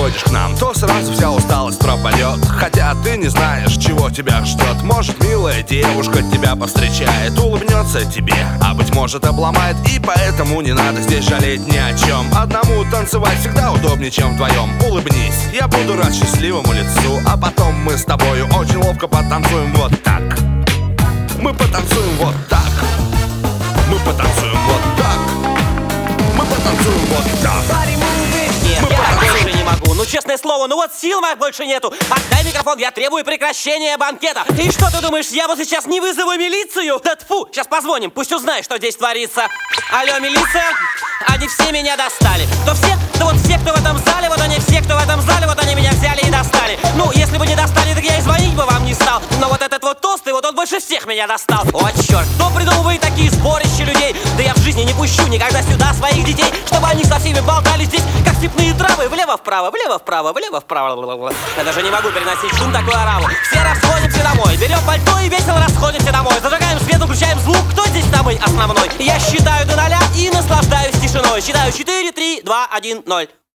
приходишь к нам, то сразу вся усталость пропадет. Хотя ты не знаешь, чего тебя ждет. Может, милая девушка тебя повстречает, улыбнется тебе, а быть может обломает. И поэтому не надо здесь жалеть ни о чем. Одному танцевать всегда удобнее, чем вдвоем. Улыбнись, я буду рад счастливому лицу, а потом мы с тобою очень ловко потанцуем вот так. Мы потанцуем вот так. Мы потанцуем вот так. Мы потанцуем вот так. Нет, я так больше не могу. Ну, честное слово, ну вот сил моих больше нету. Отдай микрофон, я требую прекращения банкета. И что ты думаешь, я вот сейчас не вызову милицию? Да тьфу, сейчас позвоним, пусть узнает, что здесь творится. Алло, милиция, они все меня достали. То все, да вот все, кто в этом зале, вот они все, кто в этом зале, вот они меня взяли и достали. Ну, если бы не достали, так я и звонить бы вам не стал. Но вот этот вот толстый, вот он больше всех меня достал. О, черт, кто придумывает такие сборища людей? Да я в жизни не пущу никогда сюда своих детей, чтобы они со всеми болтали здесь, как степные травы. Влево-вправо, влево-вправо, влево-вправо. Я даже не могу переносить шум такой оравы. Все расходимся домой, берем пальто и весело расходимся домой. Зажигаем свет, выключаем звук, кто здесь самый основной? Я считаю до 0 и наслаждаюсь тишиной. Считаю 4, 3, 2, 1, 0.